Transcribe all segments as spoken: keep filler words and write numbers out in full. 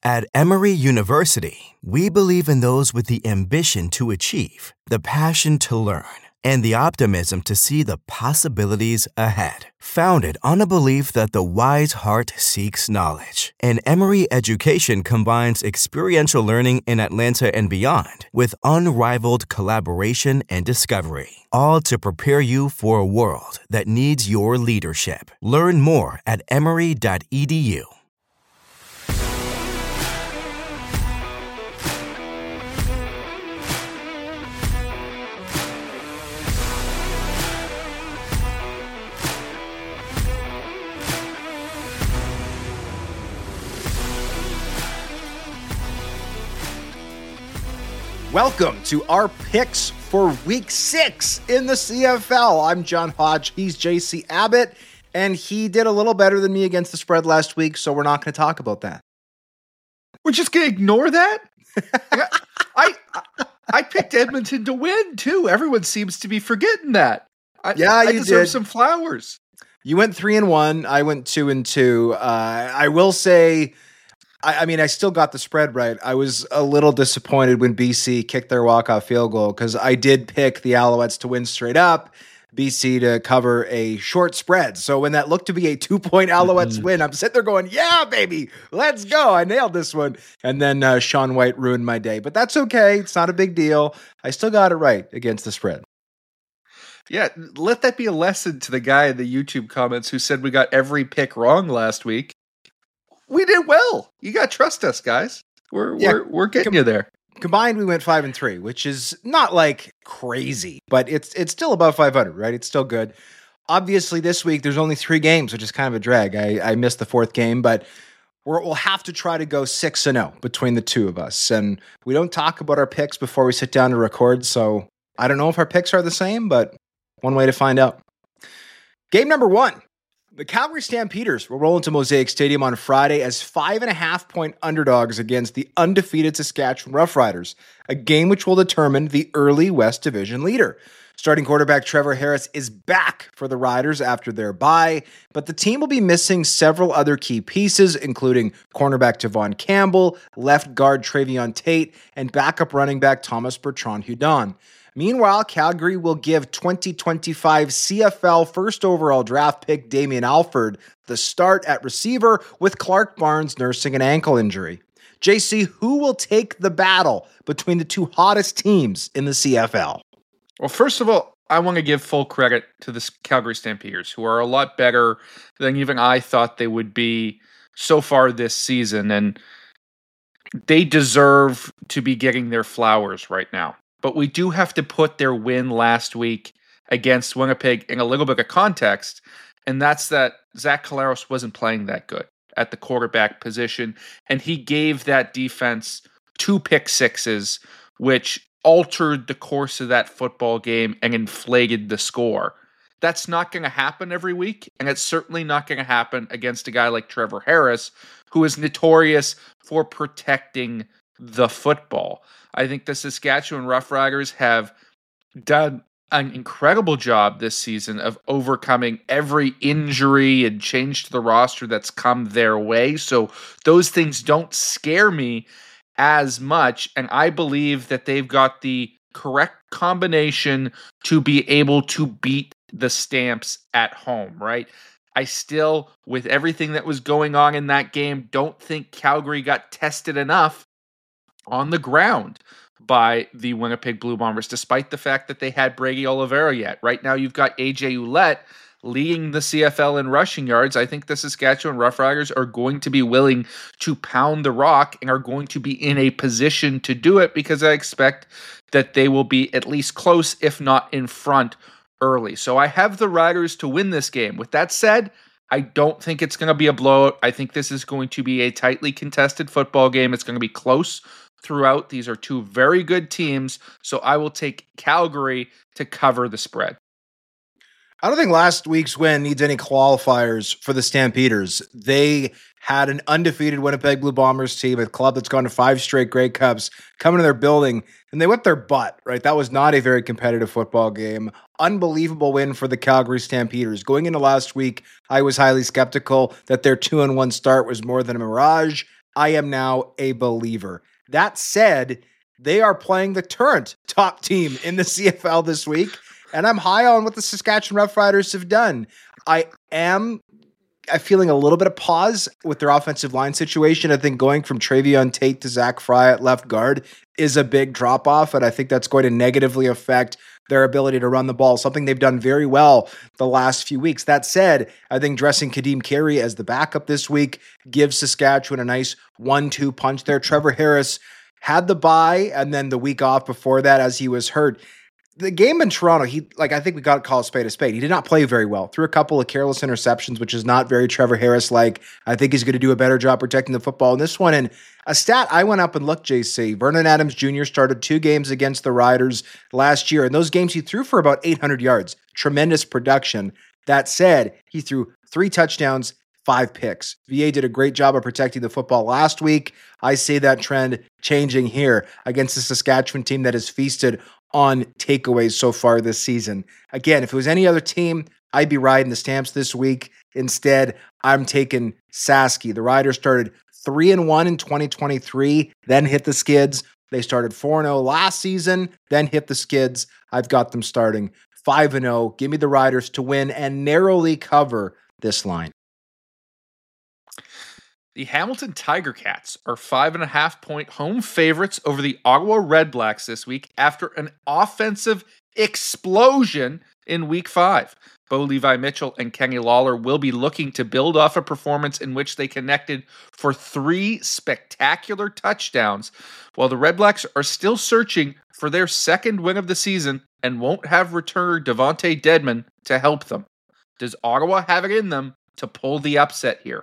At Emory University, we believe in those with the ambition to achieve, the passion to learn, and the optimism to see the possibilities ahead. Founded on a belief that the wise heart seeks knowledge, and Emory education combines experiential learning in Atlanta and beyond with unrivaled collaboration and discovery, all to prepare you for a world that needs your leadership. Learn more at emory dot e d u. Welcome to our picks for week six in the C F L. I'm John Hodge. He's J C Abbott, and he did a little better than me against the spread last week, so we're not going to talk about that. We're just going to ignore that? I, I I picked Edmonton to win, too. Everyone seems to be forgetting that. I, yeah, I you deserve did. some flowers. You went three and one. I went two and two. Uh, I will say... I, I mean, I still got the spread right. I was a little disappointed when B C kicked their walk-off field goal because I did pick the Alouettes to win straight up, B C to cover a short spread. So when that looked to be a two-point Alouettes mm-hmm. win, I'm sitting there going, yeah, baby, let's go. I nailed this one. And then uh, Sean White ruined my day. But that's okay. It's not a big deal. I still got it right against the spread. Yeah, let that be a lesson to the guy in the YouTube comments who said we got every pick wrong last week. We did well. You got to trust us, guys. We're yeah, we're we're getting com- you there. Combined, we went five and three, which is not like crazy, but it's it's still above five hundred, right? It's still good. Obviously, this week there's only three games, which is kind of a drag. I, I missed the fourth game, but we're, we'll have to try to go six and zero between the two of us. And we don't talk about our picks before we sit down to record, so I don't know if our picks are the same, but one way to find out. Game number one. The Calgary Stampeders will roll into Mosaic Stadium on Friday as five and a half point underdogs against the undefeated Saskatchewan Roughriders, a game which will determine the early West Division leader. Starting quarterback Trevor Harris is back for the Riders after their bye, but the team will be missing several other key pieces, including cornerback Devon Campbell, left guard Travion Tate, and backup running back Thomas Bertrand-Hudon. Meanwhile, Calgary will give twenty twenty-five C F L first overall draft pick Damian Alford the start at receiver, with Clark Barnes nursing an ankle injury. J C, who will take the battle between the two hottest teams in the C F L? Well, first of all, I want to give full credit to the Calgary Stampeders, who are a lot better than even I thought they would be so far this season, and they deserve to be getting their flowers right now. But we do have to put their win last week against Winnipeg in a little bit of context, and that's that Zach Collaros wasn't playing that good at the quarterback position, and he gave that defense two pick sixes, which altered the course of that football game and inflated the score. That's not going to happen every week, and it's certainly not going to happen against a guy like Trevor Harris, who is notorious for protecting the football. I think the Saskatchewan Roughriders have done an incredible job this season of overcoming every injury and change to the roster that's come their way. So those things don't scare me as much. And I believe that they've got the correct combination to be able to beat the Stamps at home, right? I still, with everything that was going on in that game, don't think Calgary got tested enough on the ground by the Winnipeg Blue Bombers, despite the fact that they had Brady Oliveira yet. Right now, you've got A J Ouellette leading the C F L in rushing yards. I think the Saskatchewan Roughriders are going to be willing to pound the rock and are going to be in a position to do it because I expect that they will be at least close, if not in front, early. So I have the Riders to win this game. With that said, I don't think it's going to be a blowout. I think this is going to be a tightly contested football game. It's going to be close throughout. These are two very good teams, so I will take Calgary to cover the spread. I don't think last week's win needs any qualifiers for the Stampeders. They had an undefeated Winnipeg Blue Bombers team, a club that's gone to five straight Grey Cups, coming to their building, and they whipped their butt, right? That was not a very competitive football game. Unbelievable win for the Calgary Stampeders. Going into last week, I was highly skeptical that their two and one start was more than a mirage. I am now a believer. That said, they are playing the current top team in the C F L this week, and I'm high on what the Saskatchewan Roughriders have done. I am I'm feeling a little bit of pause with their offensive line situation. I think going from Travion Tate to Zach Fry at left guard is a big drop-off, and I think that's going to negatively affect their ability to run the ball, something they've done very well the last few weeks. That said, I think dressing Kadeem Carey as the backup this week gives Saskatchewan a nice one two punch there. Trevor Harris had the bye, and then the week off before that as he was hurt. The game in Toronto, he like I think we got to call a spade a spade. He did not play very well. Threw a couple of careless interceptions, which is not very Trevor Harris-like. I think he's going to do a better job protecting the football in this one. And a stat I went up and looked, J C, Vernon Adams Junior started two games against the Riders last year. In those games, he threw for about eight hundred yards. Tremendous production. That said, he threw three touchdowns, five picks. V A did a great job of protecting the football last week. I see that trend changing here against the Saskatchewan team that has feasted on takeaways so far this season. Again, if it was any other team, I'd be riding the Stamps this week. Instead, I'm taking Saski. The Riders started three and one in twenty twenty-three, then hit the skids. They started four and oh last season, then hit the skids. I've got them starting five and oh. Give me the Riders to win and narrowly cover this line. The Hamilton Tiger Cats are five and a half point home favorites over the Ottawa Red Blacks this week after an offensive explosion in week five. Bo Levi Mitchell and Kenny Lawler will be looking to build off a performance in which they connected for three spectacular touchdowns, while the Red Blacks are still searching for their second win of the season and won't have returner Devontae Dedmon to help them. Does Ottawa have it in them to pull the upset here?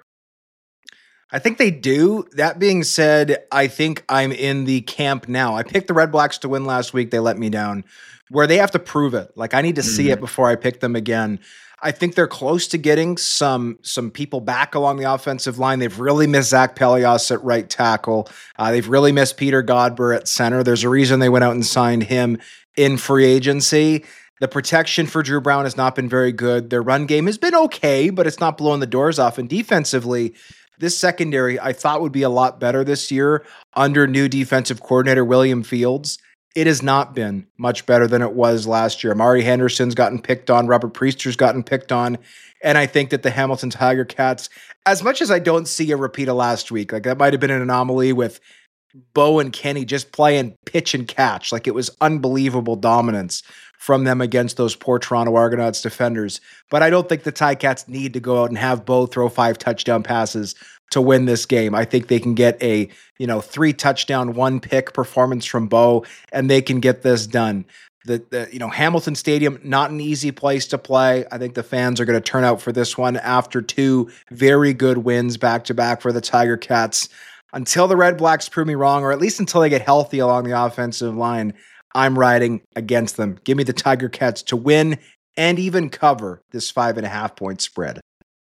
I think they do. That being said, I think I'm in the camp now. I picked the Red Blacks to win last week. They let me down. Where they have to prove it. Like, I need to mm-hmm. see it before I pick them again. I think they're close to getting some some people back along the offensive line. They've really missed Zach Pelios at right tackle. Uh, they've really missed Peter Godber at center. There's a reason they went out and signed him in free agency. The protection for Drew Brown has not been very good. Their run game has been okay, but it's not blowing the doors off. And defensively, this secondary I thought would be a lot better this year under new defensive coordinator William Fields. It has not been much better than it was last year. Amari Henderson's gotten picked on. Robert Priester's gotten picked on. And I think that the Hamilton Tiger Cats, as much as I don't see a repeat of last week, like that might have been an anomaly with Bo and Kenny just playing pitch and catch. Like, it was unbelievable dominance from them against those poor Toronto Argonauts defenders. But I don't think the Ticats need to go out and have Bo throw five touchdown passes to win this game. I think they can get a, you know, three touchdown, one pick performance from Bo, and they can get this done. The, the you know, Hamilton Stadium, not an easy place to play. I think the fans are going to turn out for this one after two very good wins back to back for the Tiger Cats. Until the Red Blacks prove me wrong, or at least until they get healthy along the offensive line, I'm riding against them. Give me the Tiger Cats to win and even cover this five and a half point spread.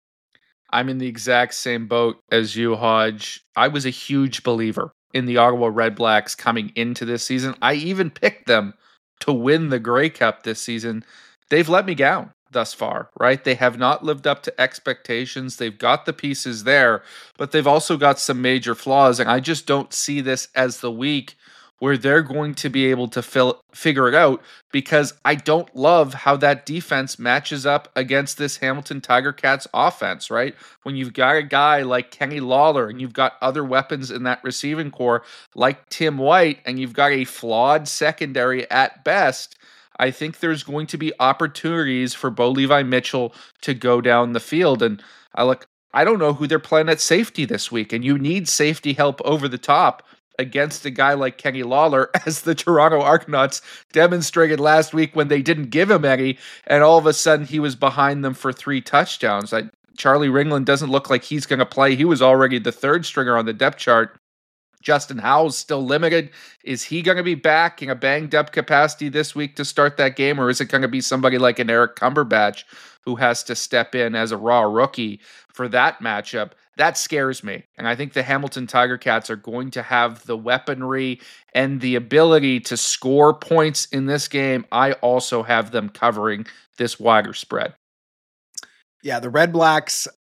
I'm in the exact same boat as you, Hodge. I was a huge believer in the Ottawa Red Blacks coming into this season. I even picked them to win the Grey Cup this season. They've let me down thus far, right? They have not lived up to expectations. They've got the pieces there, but they've also got some major flaws, and I just don't see this as the week where they're going to be able to fill, figure it out, because I don't love how that defense matches up against this Hamilton Tiger Cats offense, right? When you've got a guy like Kenny Lawler and you've got other weapons in that receiving core like Tim White, and you've got a flawed secondary at best, I think there's going to be opportunities for Bo Levi Mitchell to go down the field. And I look, I don't know who they're playing at safety this week, and you need safety help over the top against a guy like Kenny Lawler, as the Toronto Argonauts demonstrated last week when they didn't give him any, and all of a sudden he was behind them for three touchdowns. I, Charlie Ringland doesn't look like he's going to play. He was already the third stringer on the depth chart. Justin Howell's still limited. Is he going to be back in a banged-up capacity this week to start that game, or is it going to be somebody like an Eric Cumberbatch who has to step in as a raw rookie for that matchup? That scares me. And I think the Hamilton Tiger Cats are going to have the weaponry and the ability to score points in this game. I also have them covering this wider spread. Yeah, the Red Blacks,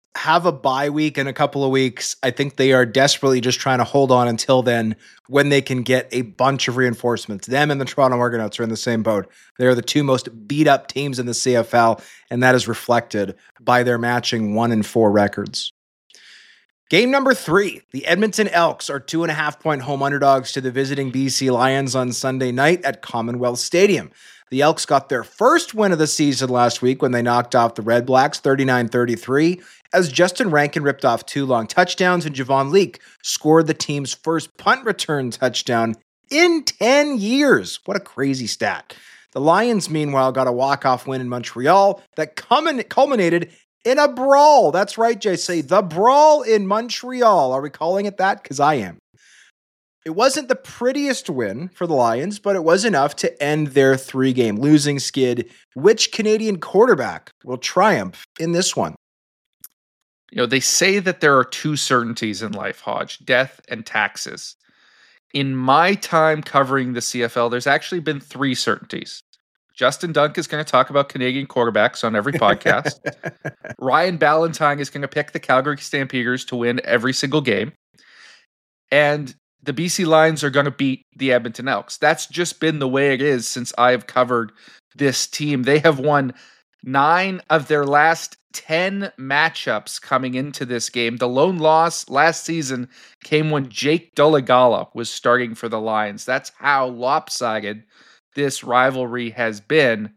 have a bye week in a couple of weeks. I think they are desperately just trying to hold on until then when they can get a bunch of reinforcements. Them and the Toronto Argonauts are in the same boat. They're the two most beat up teams in the C F L, and that is reflected by their matching one and four records. Game number three, the Edmonton Elks are two and a half point home underdogs to the visiting B C Lions on Sunday night at Commonwealth Stadium. The Elks got their first win of the season last week when they knocked off the Red Blacks thirty-nine thirty-three, as Justin Rankin ripped off two long touchdowns and Javon Leake scored the team's first punt return touchdown in ten years. What a crazy stat. The Lions, meanwhile, got a walk-off win in Montreal that culminated in a brawl. That's right, J C. The brawl in Montreal. Are we calling it that? Because I am. It wasn't the prettiest win for the Lions, but it was enough to end their three-game losing skid. Which Canadian quarterback will triumph in this one? You know, they say that there are two certainties in life, Hodge, death and taxes. In my time covering the C F L, there's actually been three certainties. Justin Dunk is going to talk about Canadian quarterbacks on every podcast. Ryan Ballantyne is going to pick the Calgary Stampeders to win every single game. And the B C Lions are going to beat the Edmonton Elks. That's just been the way it is since I've covered this team. They have won nine of their last ten matchups coming into this game. The lone loss last season came when Jake Dolegala was starting for the Lions. That's how lopsided this rivalry has been.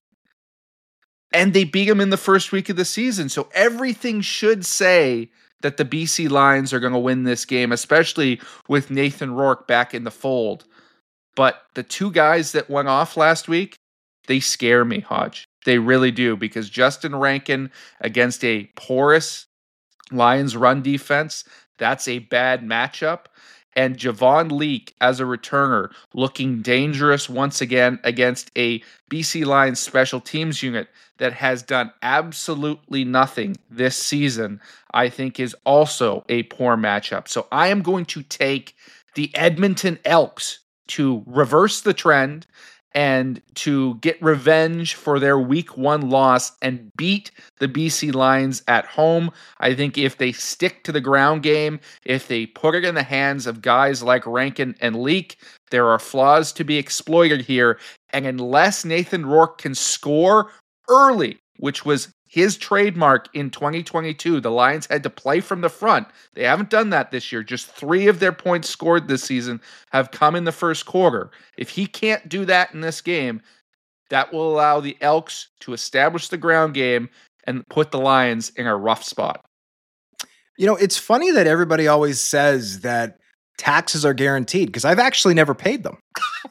And they beat him in the first week of the season. So everything should say that the B C Lions are going to win this game, especially with Nathan Rourke back in the fold. But the two guys that went off last week, they scare me, Hodge. They really do, because Justin Rankin against a porous Lions run defense, that's a bad matchup. And Javon Leake as a returner looking dangerous once again against a B C Lions special teams unit that has done absolutely nothing this season, I think is also a poor matchup. So I am going to take the Edmonton Elks to reverse the trend and to get revenge for their week one loss and beat the B C Lions at home. I think if they stick to the ground game, if they put it in the hands of guys like Rankin and Leake, there are flaws to be exploited here. And unless Nathan Rourke can score early, which was his trademark in twenty twenty-two, the Lions had to play from the front. They haven't done that this year. Just three of their points scored this season have come in the first quarter. If he can't do that in this game, that will allow the Elks to establish the ground game and put the Lions in a rough spot. You know, it's funny that everybody always says that taxes are guaranteed, because I've actually never paid them.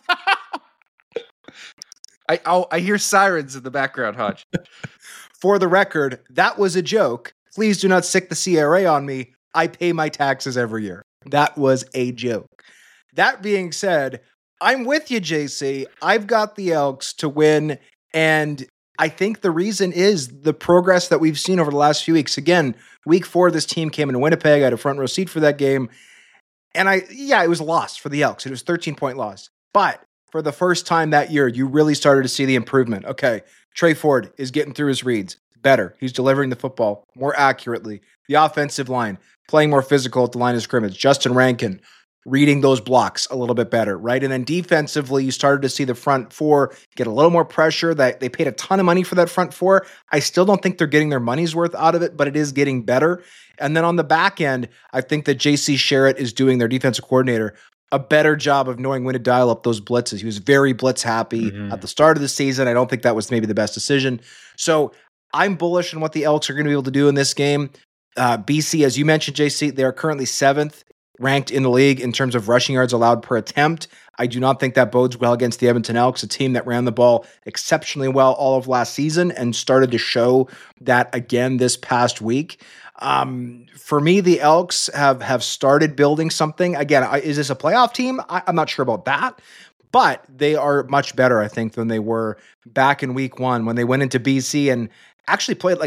I oh, I hear sirens in the background, Hodge. For the record, that was a joke. Please do not sick the C R A on me. I pay my taxes every year. That was a joke. That being said, I'm with you, J C. I've got the Elks to win, and I think the reason is the progress that we've seen over the last few weeks. Again, week four, this team came into Winnipeg. I had a front row seat for that game. And I, yeah, it was a loss for the Elks. It was a thirteen-point loss. But for the first time that year, you really started to see the improvement. Okay, Trey Ford is getting through his reads better. He's delivering the football more accurately. The offensive line playing more physical at the line of scrimmage. Justin Rankin reading those blocks a little bit better, right? And then defensively, you started to see the front four get a little more pressure. That they paid a ton of money for that front four. I still don't think they're getting their money's worth out of it, but it is getting better. And then on the back end, I think that J C Sherritt is doing, their defensive coordinator, a better job of knowing when to dial up those blitzes. He was very blitz happy mm-hmm. at the start of the season. I don't think that was maybe the best decision. So I'm bullish on what the Elks are going to be able to do in this game. Uh, B C, as you mentioned, J C, they are currently seventh ranked in the league in terms of rushing yards allowed per attempt. I do not think that bodes well against the Edmonton Elks, a team that ran the ball exceptionally well all of last season and started to show that again this past week. Um, for me, the Elks have, have started building something. Again, I, is this a playoff team? I, I'm not sure about that, but they are much better, I think, than they were back in week one when they went into B C and actually played like, like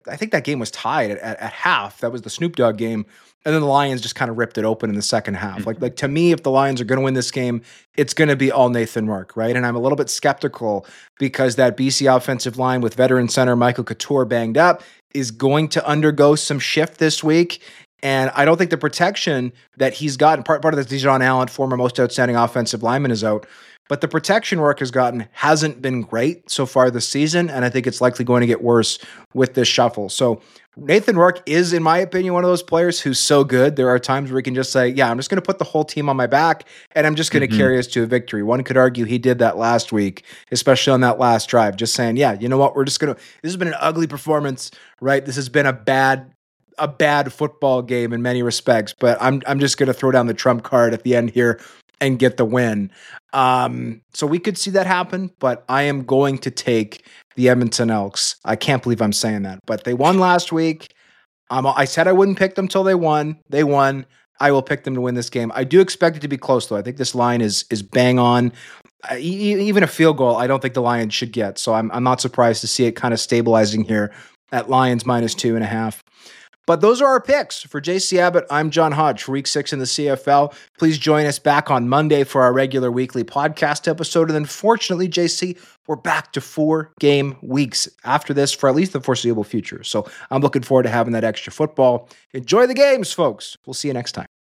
I think that game was tied at, at, at half. That was the Snoop Dogg game. And then the Lions just kind of ripped it open in the second half. Mm-hmm. Like, like to me, if the Lions are going to win this game, it's going to be all Nathan Rourke, right? And I'm a little bit skeptical because that B C offensive line with veteran center Michael Couture banged up is going to undergo some shift this week. And I don't think the protection that he's gotten, part, part of this, Dijon Allen, former most outstanding offensive lineman, is out. But the protection Rourke has gotten hasn't been great so far this season, and I think it's likely going to get worse with this shuffle. So Nathan Rourke is, in my opinion, one of those players who's so good. There are times where he can just say, yeah, I'm just going to put the whole team on my back, and I'm just going to mm-hmm. carry us to a victory. One could argue he did that last week, especially on that last drive, just saying, yeah, you know what, we're just going to – this has been an ugly performance, right? This has been a bad – a bad football game in many respects, but I'm I'm just going to throw down the trump card at the end here and get the win. Um, so we could see that happen, but I am going to take the Edmonton Elks. I can't believe I'm saying that, but they won last week. Um, I said I wouldn't pick them till they won. They won. I will pick them to win this game. I do expect it to be close, though. I think this line is is bang on. Uh, e- even a field goal, I don't think the Lions should get. So I'm I'm not surprised to see it kind of stabilizing here at Lions minus two and a half. But those are our picks. For J C Abbott, I'm John Hodge for week six in the C F L. Please join us back on Monday for our regular weekly podcast episode. And then fortunately, J C, we're back to four game weeks after this for at least the foreseeable future. So I'm looking forward to having that extra football. Enjoy the games, folks. We'll see you next time.